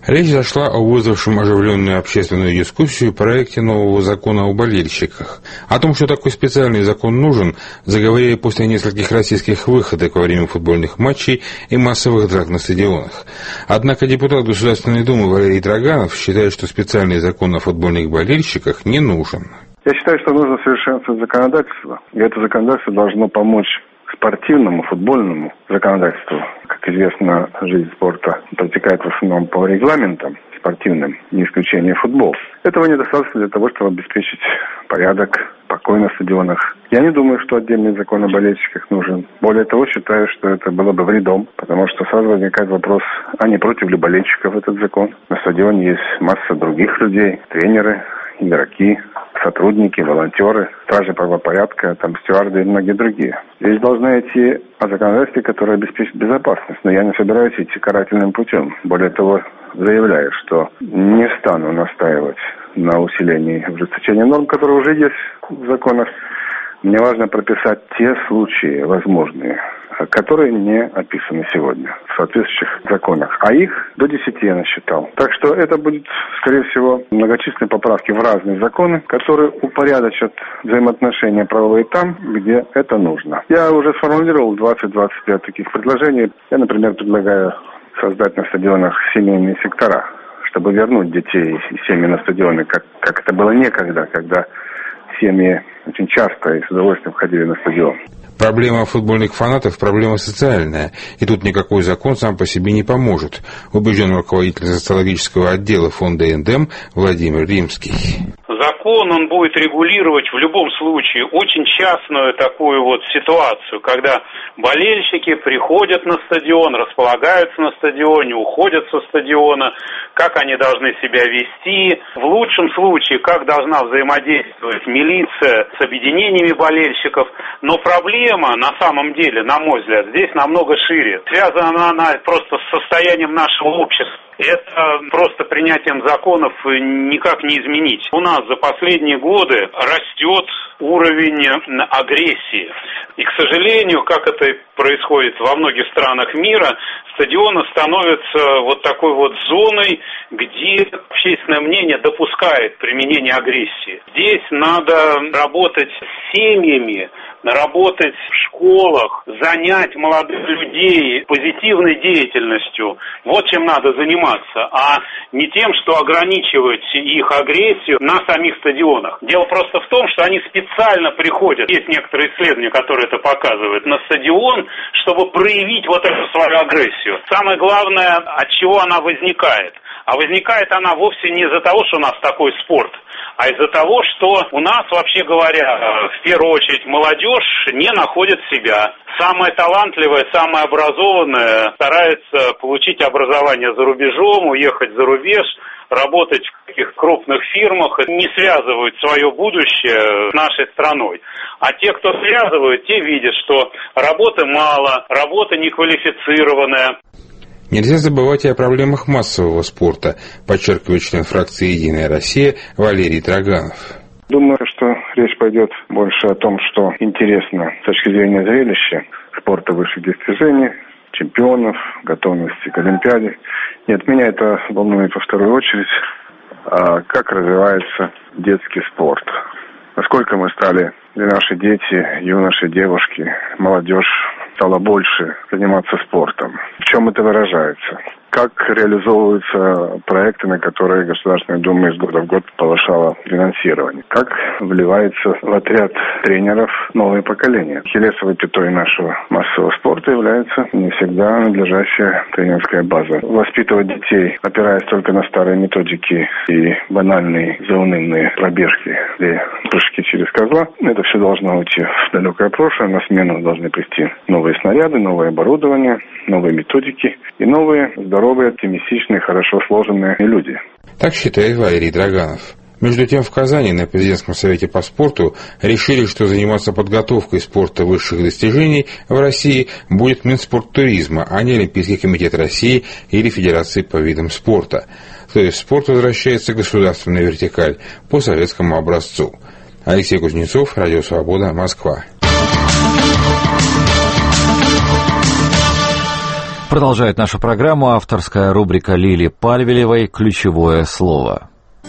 Речь зашла о вызвавшем оживленную общественную дискуссию проекте нового закона о болельщиках. О том, что такой специальный закон нужен, заговорили после нескольких российских выходок во время футбольных матчей и массовых драк на стадионах. Однако депутат Государственной Думы Валерий Драганов считает, что специальный закон о футбольных болельщиках не нужен. Я считаю, что нужно совершенствовать законодательство, и это законодательство должно помочь спортивному, футбольному законодательству. Как известно, жизнь спорта протекает в основном по регламентам спортивным, не исключение футбол. Этого недостаточно для того, чтобы обеспечить порядок, покой на стадионах. Я не думаю, что отдельный закон о болельщиках нужен. Более того, считаю, что это было бы вредом, потому что сразу возникает вопрос, а не против ли болельщиков этот закон? На стадионе есть масса других людей, тренеры, игроки, сотрудники, волонтеры, стражи правопорядка, там стюарды и многие другие. Здесь должна идти о законодательстве, которое обеспечит безопасность, но я не собираюсь идти карательным путем. Более того, заявляю, что не стану настаивать на усилении ужесточения норм, которые уже есть в законах. Мне важно прописать те случаи возможные, которые не описаны сегодня в соответствующих законах. А их до 10 я насчитал. Так что это будет, скорее всего, многочисленные поправки в разные законы, которые упорядочат взаимоотношения правовые там, где это нужно. Я уже сформулировал 20-25 таких предложений. Я, например, предлагаю создать на стадионах семейные сектора, чтобы вернуть детей и семьи на стадионы, как это было некогда, когда семьи очень часто и с удовольствием ходили на стадион. Проблема футбольных фанатов – проблема социальная, и тут никакой закон сам по себе не поможет, убежден руководитель социологического отдела фонда «Эндем» Владимир Римский. Закон, он будет регулировать в любом случае очень частную такую вот ситуацию, когда болельщики приходят на стадион, располагаются на стадионе, уходят со стадиона, как они должны себя вести. В лучшем случае, как должна взаимодействовать милиция с объединениями болельщиков. Но проблема, на самом деле, на мой взгляд, здесь намного шире. Связана она просто с состоянием нашего общества. Это просто принятием законов никак не изменить. У нас за последние годы растет уровень агрессии. И, к сожалению, как это происходит во многих странах мира, стадионы становятся вот такой вот зоной, где общественное мнение допускает применение агрессии. Здесь надо работать с семьями, работать в школах, занять молодых людей позитивной деятельностью. Вот чем надо заниматься, а не тем, что ограничивать их агрессию на самих стадионах. Дело просто в том, что они специально приходят, есть некоторые исследования, которые это показывают, на стадион, чтобы проявить вот эту свою агрессию. Самое главное, от чего она возникает. А возникает она вовсе не из-за того, что у нас такой спорт, а из-за того, что у нас, вообще говоря, в первую очередь молодежь не находит себя. Самая талантливая, самая образованная старается получить образование за рубежом, уехать за рубеж, работать в таких крупных фирмах, не связывают свое будущее с нашей страной. А те, кто связывают, те видят, что работы мало, работа неквалифицированная. Нельзя забывать и о проблемах массового спорта, подчеркивает член фракции «Единая Россия» Валерий Драганов. Думаю, что речь пойдет больше о том, что интересно с точки зрения зрелища, спорта высших достижений, чемпионов, готовности к Олимпиаде. Нет, меня это волнует во вторую очередь, как развивается детский спорт. Насколько мы стали, и наши дети, юноши, девушки, молодежь стала больше заниматься спортом. В чем это выражается? Как реализовываются проекты, на которые Государственная Дума из года в год повышала финансирование? Как вливается в отряд тренеров новое поколение? Ахиллесовой пятой нашего массового спорта является не всегда надлежащая тренерская база. Воспитывать детей, опираясь только на старые методики и банальные заунывные пробежки или прыжки через козла, это все должно уйти в далекое прошлое. На смену должны прийти новые снаряды, новое оборудование, новые методики и новые здоровые, оптимистичные, хорошо сложенные люди. Так считает Валерий Драганов. Между тем, в Казани на президентском совете по спорту решили, что заниматься подготовкой спорта высших достижений в России будет Минспорттуризма, а не Олимпийский комитет России или Федерации по видам спорта. То есть спорт возвращается государственная вертикаль по советскому образцу. Алексей Кузнецов, Радио Свобода, Москва. Продолжает нашу программу авторская рубрика Лили Пальвелевой «Ключевое слово».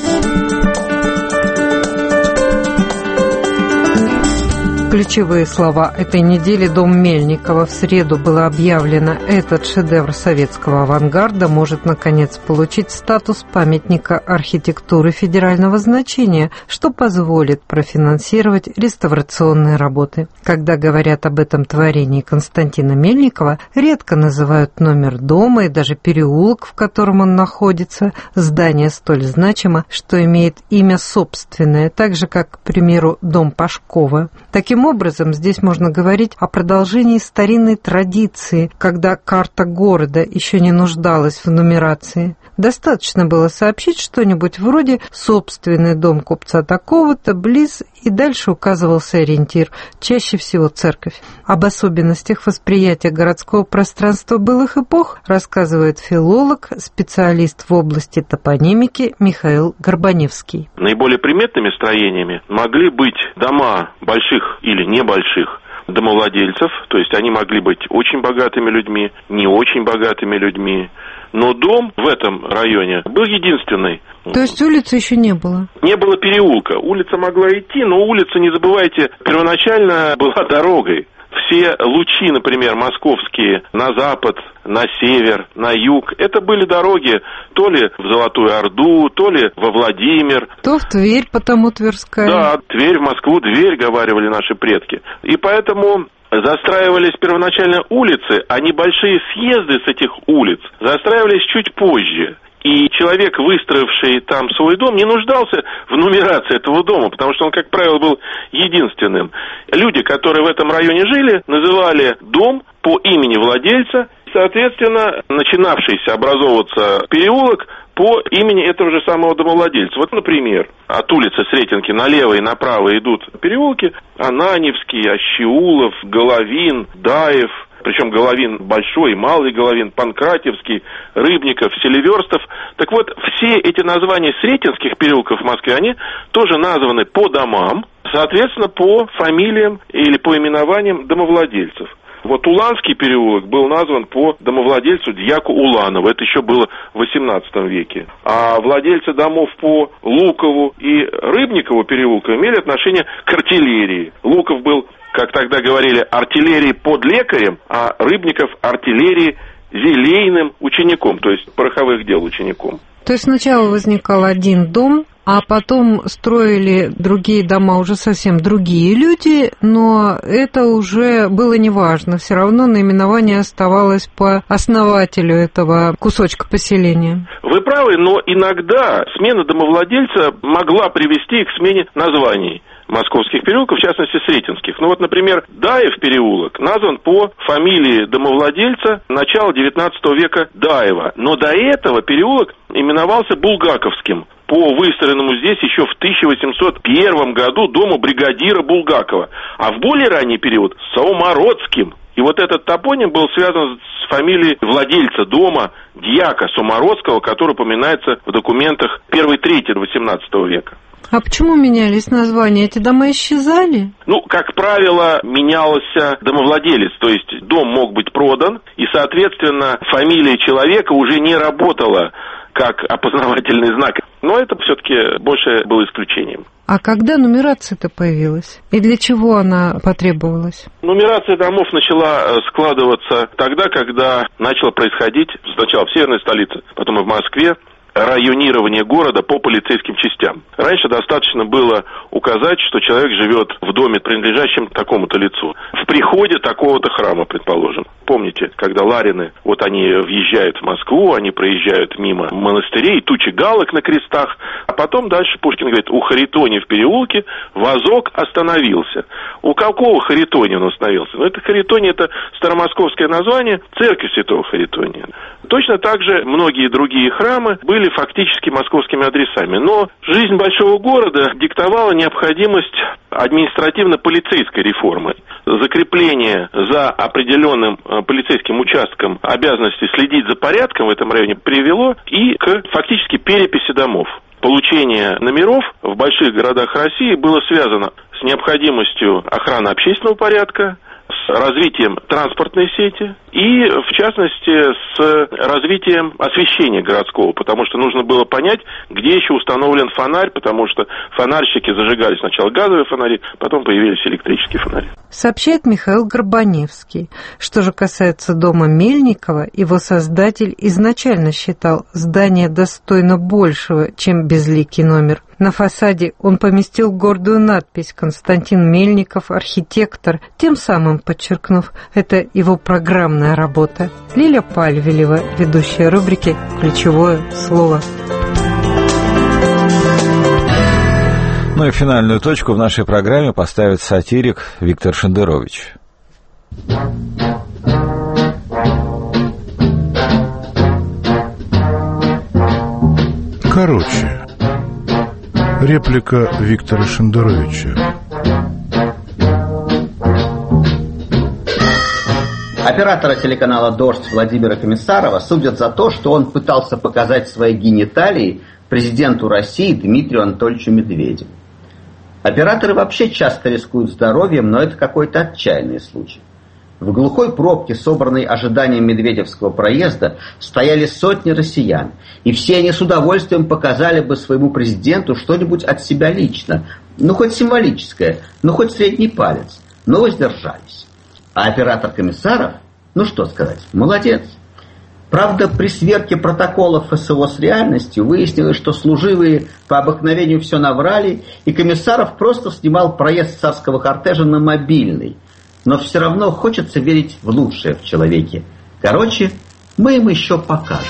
Ключевые слова этой недели. Дом Мельникова. В среду было объявлено, этот шедевр советского авангарда может, наконец, получить статус памятника архитектуры федерального значения, что позволит профинансировать реставрационные работы. Когда говорят об этом творении Константина Мельникова, редко называют номер дома и даже переулок, в котором он находится. Здание столь значимо, что имеет имя собственное, так же, как, к примеру, дом Пашкова. Таким образом, здесь можно говорить о продолжении старинной традиции, когда карта города еще не нуждалась в нумерации. Достаточно было сообщить что-нибудь вроде «собственный дом купца такого-то», близ, и дальше указывался ориентир, чаще всего церковь. Об особенностях восприятия городского пространства былых эпох рассказывает филолог, специалист в области топонимики Михаил Горбаневский. Наиболее приметными строениями могли быть дома больших или небольших домовладельцев, то есть они могли быть очень богатыми людьми, не очень богатыми людьми, но дом в этом районе был единственный. То есть улицы еще не было? Не было переулка. Улица могла идти, но улица, не забывайте, первоначально была дорогой. Все лучи, например, московские, на запад, на север, на юг, это были дороги то ли в Золотую Орду, то ли во Владимир. То в Тверь, потому Тверская. Да, Тверь, в Москву, дверь, говаривали наши предки. И поэтому застраивались первоначально улицы, а небольшие съезды с этих улиц застраивались чуть позже. И человек, выстроивший там свой дом, не нуждался в нумерации этого дома, потому что он, как правило, был единственным. Люди, которые в этом районе жили, называли дом по имени владельца, соответственно, начинавшийся образовываться переулок по имени этого же самого домовладельца. Вот, например, от улицы Сретенки налево и направо идут переулки: Ананьевский, Ощеулов, Головин, Даев. Причем Головин большой, малый Головин, Панкратьевский, Рыбников, Селиверстов. Так вот, все эти названия сретенских переулков в Москве, они тоже названы по домам, соответственно, по фамилиям или по именованиям домовладельцев. Вот Уланский переулок был назван по домовладельцу дьяку Уланову. Это еще было в XVIII веке. А владельцы домов по Лукову и Рыбникову переулку имели отношение к артиллерии. Луков был, как тогда говорили, артиллерии под лекарем, а Рыбников артиллерии зелейным учеником, то есть пороховых дел учеником. То есть сначала возникал один дом, а потом строили другие дома уже совсем другие люди, но это уже было неважно. Все равно наименование оставалось по основателю этого кусочка поселения. Вы правы, но иногда смена домовладельца могла привести к смене названий московских переулков, в частности, сретенских. Ну вот, например, Даев переулок назван по фамилии домовладельца начала XIX века Даева. Но до этого переулок именовался Булгаковским по выстроенному здесь еще в 1801 году дому бригадира Булгакова. А в более ранний период Саумородским. И вот этот топоним был связан с фамилией владельца дома, дьяка Саумородского, который упоминается в документах первой трети XVIII века. А почему менялись названия? Эти дома исчезали? Ну, как правило, менялся домовладелец, то есть дом мог быть продан, и, соответственно, фамилия человека уже не работала как опознавательный знак. Но это все-таки больше было исключением. А когда нумерация-то появилась? И для чего она потребовалась? Нумерация домов начала складываться тогда, когда начало происходить, сначала в северной столице, потом и в Москве, районирование города по полицейским частям. Раньше достаточно было указать, что человек живет в доме, принадлежащем такому-то лицу, в приходе такого-то храма, предположим. Помните, когда ларины, вот они въезжают в Москву, они проезжают мимо монастырей, тучи галок на крестах, а потом дальше Пушкин говорит: у Харитонии в переулке вазок остановился. У какого Харитония он остановился? Ну, это Харитония, это старомосковское название, церковь святого Харитония. Точно так же многие другие храмы были фактически московскими адресами. Но жизнь большого города диктовала необходимость административно-полицейской реформы. Закрепление за определенным полицейским участком обязанности следить за порядком в этом районе привело и к фактически переписи домов. Получение номеров в больших городах России было связано с необходимостью охраны общественного порядка, с развитием транспортной сети и, в частности, с развитием освещения городского, потому что нужно было понять, где еще установлен фонарь, потому что фонарщики зажигали сначала газовые фонари, потом появились электрические фонари. Сообщает Михаил Горбаневский. Что же касается дома Мельникова, его создатель изначально считал здание достойно большего, чем безликий номер. На фасаде он поместил гордую надпись «Константин Мельников, архитектор», тем самым подчеркнув, это его программная работа. Лиля Пальвелева, ведущая рубрики «Ключевое слово». Ну и финальную точку в нашей программе поставит сатирик Виктор Шендерович. Короче, реплика Виктора Шендеровича. Оператора телеканала «Дождь» Владимира Комиссарова судят за то, что он пытался показать свои гениталии президенту России Дмитрию Анатольевичу Медведеву. Операторы вообще часто рискуют здоровьем, но это какой-то отчаянный случай. В глухой пробке, собранной ожиданием медведевского проезда, стояли сотни россиян, и все они с удовольствием показали бы своему президенту что-нибудь от себя лично, ну хоть символическое, ну хоть средний палец, но воздержались. А оператор Комиссаров, ну что сказать, молодец. Правда, при сверке протоколов ФСО с реальностью выяснилось, что служивые по обыкновению все наврали, и Комиссаров просто снимал проезд царского кортежа на мобильный. Но все равно хочется верить в лучшее в человеке. Короче, мы им еще покажем.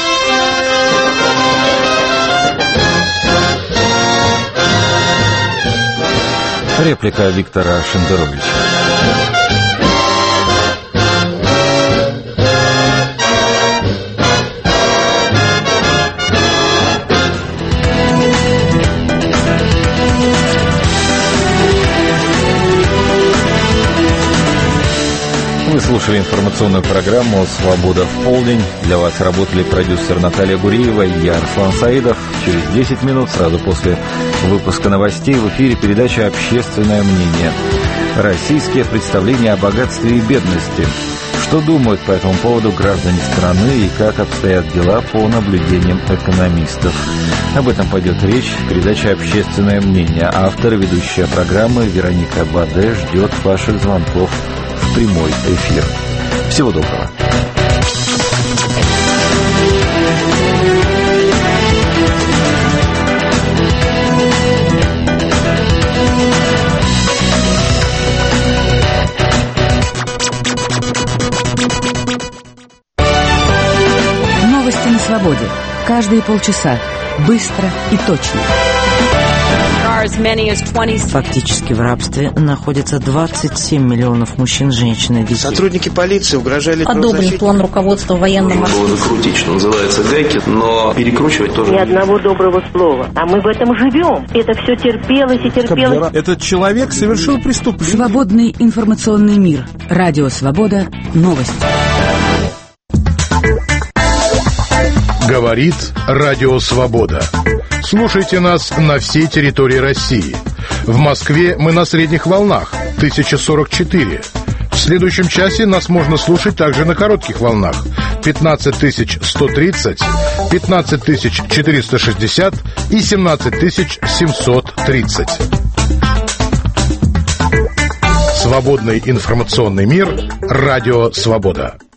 Реплика Виктора Шендеровича. Вы слушали информационную программу «Свобода в полдень». Для вас работали продюсер Наталья Гуриева и я, Руслан Саидов. Через 10 минут, сразу после выпуска новостей, в эфире передача «Общественное мнение». Российские представления о богатстве и бедности. Что думают по этому поводу граждане страны и как обстоят дела по наблюдениям экономистов. Об этом пойдет речь в передаче «Общественное мнение». Автор и ведущая программы Вероника Баде ждет ваших звонков в прямой эфир. Всего доброго. Новости на свободе. Каждые полчаса. Быстро и точно. Фактически в рабстве находятся 27 миллионов мужчин, женщин и детей. Сотрудники полиции угрожали... Одобрен план руководства военного... Было закрутить, что называется, гайки, но перекручивать тоже... Ни одного доброго слова. А мы в этом живем. Это все терпелось и терпелось. Этот человек совершил преступление. Свободный информационный мир. Радио Свобода. Новости. Говорит Радио Свобода. Слушайте нас на всей территории России. В Москве мы на средних волнах 1044. В следующем часе нас можно слушать также на коротких волнах 15130, 15460 и 17730. Свободный информационный мир. Радио Свобода.